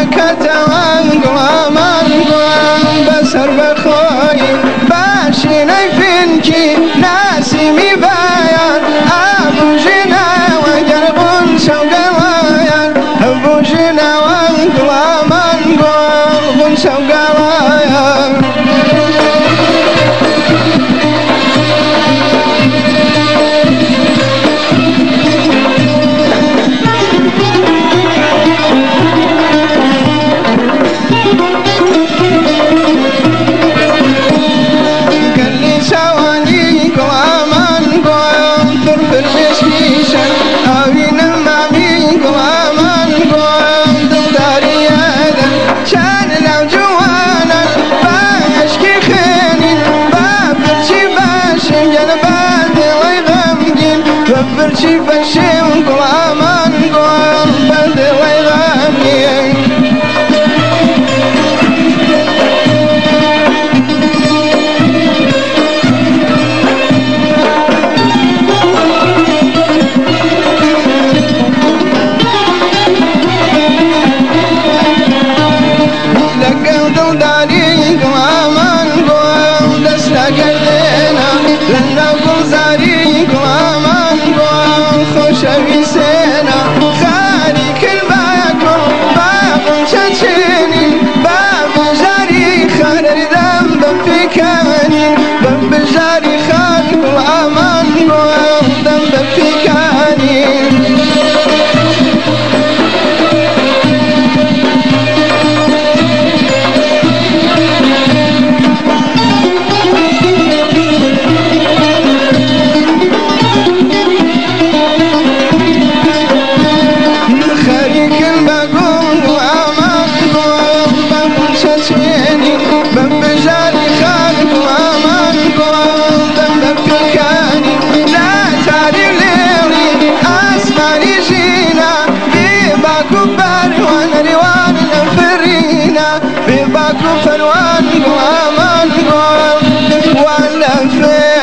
كتوان قوامان قوام بسر بخوي باشي نيفنكي ناسي مبايان أبو جنا وقربون سوقلايان أبو جنا وقوامان قوام سوقلايان برشي بشي وقوامان قوام بدي ويغامي لقوا دلدالي قوامان قوام دس لقلينا لنا قلزاري قوامان خوشوی سینا خاری کل باکن بابن چچینی باب جاری خارر دم بفکانی باب جاری خار کل آمان گوام دم بفکانی في باكو فنوان قوامان قوام وانا في